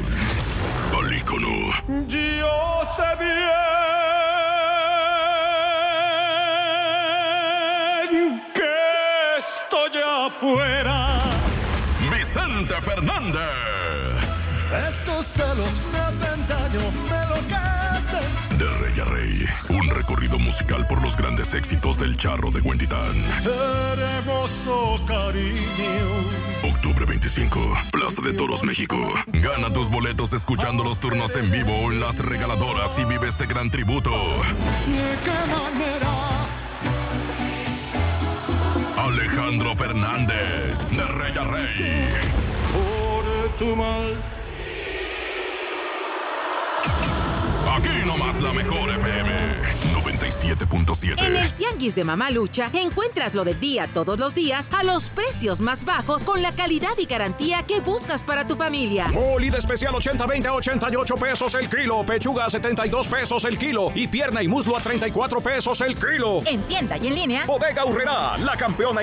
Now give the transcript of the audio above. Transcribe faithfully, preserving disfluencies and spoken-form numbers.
al ícono. Yo sé bien que estoy afuera. Vicente Fernández. Estos celos me hacen daño, me enloquecen. De rey a rey, un recorrido musical por los grandes éxitos del Charro de Huentitán. Hermoso cariño. Octubre veinticinco, Plaza de Toros, México. Gana tus boletos escuchando los turnos en vivo en las regaladoras y vive este gran tributo. ¿De qué manera? Alejandro Fernández, de rey a rey. Por tu mal. Aquí nomás la mejor F M noventa y siete punto siete. En el Tianguis de Mamá Lucha encuentras lo del día todos los días a los precios más bajos con la calidad y garantía que buscas para tu familia. Molida especial ochenta veinte a ochenta y ocho pesos el kilo. Pechuga a setenta y dos pesos el kilo. Y pierna y muslo a treinta y cuatro pesos el kilo. En tienda y en línea. Bodega Aurrerá, la campeona